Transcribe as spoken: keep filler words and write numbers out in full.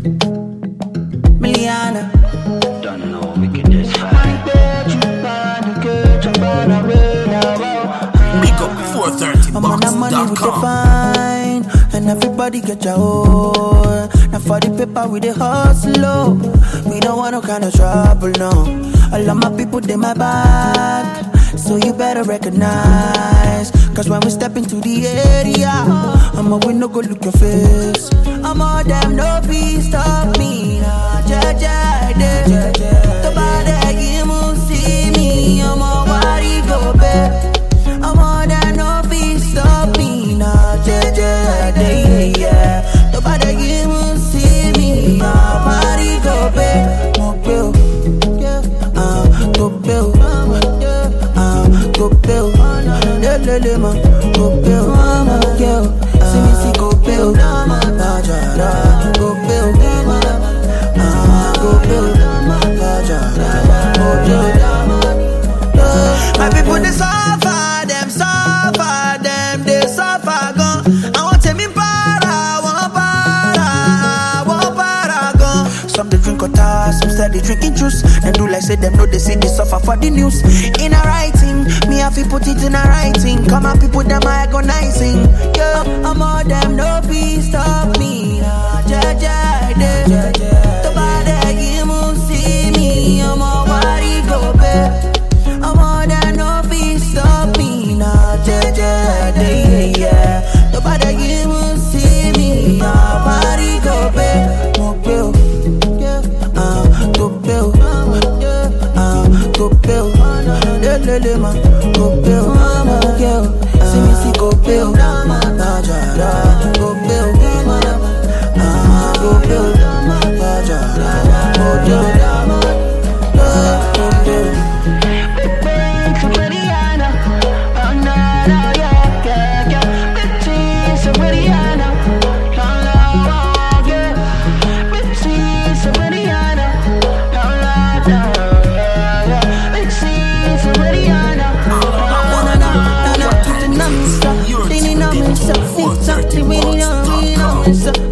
Miliana. Don't know, we can just fight. Make up four thirty I'm on that money box with dot the com. fine, and everybody get your own. Now for the paper we the hustle, oh. We don't want no kind of trouble, no. All of my people they my back, so you better recognize. Cause when we step into the area, I'm a we no go look your face. I'm all them no please stop me, nah. Jaja, jaja, the body you move see me, I'm a worry go back. I'm all that no please stop me, nah. Jaja, yeah, yeah. The body you move see me, I'm a worry go back. Mo bill, ah, go bill, ah, go bill. Le le le ma, go bill, mo girl. See me see go bill, ah, jara, go bill, ah, go bill, ah, jara, go bill. My people they suffer, them suffer, them they suffer gone. I want to me para, want para, want para gone. Some they drink water, some steady drinking juice. Them do like say them know they see they suffer for the news. In a writing, me have to put it in a writing. Come on people them agonizing. Yeah, I'm all them no please stop me. Jaja, jaja, the body you move see me. I'm all worry go back. I'm all that no please stop me now, jaja, yeah, yeah. Nobody you will see me, now body go back, mo bill, ah, go bill, ah, go bill, le le le ma, go bill, mo girl, see me see go bill, ah, jara, go bill, ah, go bill, ah, jara, mo girl, go bill. You're tuned in to four thirty box dot com.